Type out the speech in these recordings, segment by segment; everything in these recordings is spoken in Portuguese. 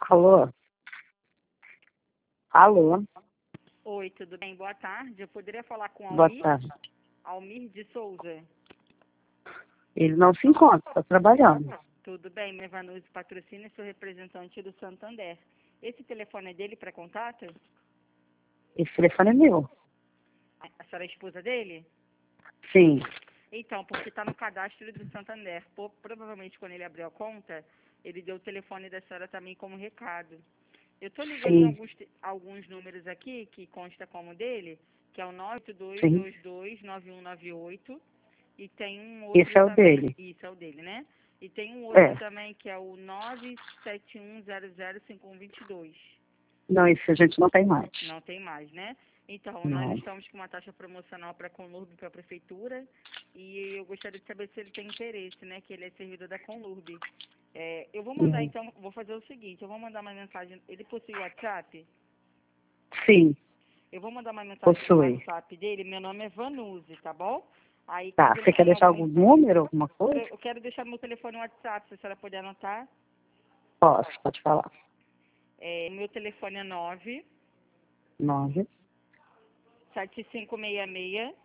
Alô? Alô? Oi, tudo bem? Boa tarde. Eu poderia falar com Boa Almir? tarde. Almir de Souza. Ele não se encontra, está trabalhando. Tudo bem, Mevanuse Patrocínio, sou representante do Santander. Esse telefone é dele para contato? Esse telefone é meu. A senhora é esposa dele? Sim. Então, porque está no cadastro do Santander. Provavelmente, quando ele abriu a conta, ele deu o telefone da senhora também como recado. Eu estou ligando em Sim. alguns números aqui, que consta como dele, que é o Sim. 982229198, e tem um outro Esse é o também. dele. Isso é o dele, né? E tem um outro É. também, que é o 971005122. Não, esse a gente não tem mais. Não tem mais, né? Então, nós Não. estamos com uma taxa promocional para a Conlurb, para a Prefeitura, e eu gostaria de saber se ele tem interesse, né? Que ele é servidor da Conlurb. Eu vou mandar, então, vou fazer o seguinte, eu vou mandar uma mensagem, ele possui WhatsApp? Sim. Eu vou mandar uma mensagem no Possui. WhatsApp dele, meu nome é Vanuse, tá bom? Aí, Tá. caso ele Você quer tenha deixar algum... algum número, alguma coisa? Eu quero deixar meu telefone no WhatsApp, se a senhora puder anotar. Posso, pode falar. Meu telefone é 9 97566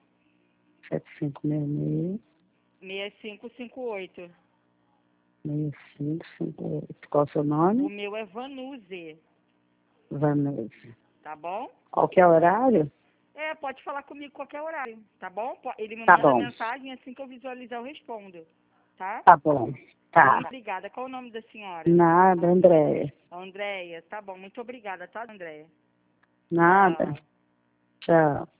7566 6558. 6558. Qual o seu O nome? meu é Vanuse, Vanessa. tá bom? Qual que é o horário? Pode falar comigo qualquer horário, tá bom? Ele me Tá manda bom. mensagem, assim que eu visualizar eu respondo, tá? Tá bom. Muito Tá. obrigada. Qual o nome da senhora? Nada, Andréia. Andréia, tá bom. Muito obrigada, tá, Andréia? Nada. Tchau. Tchau.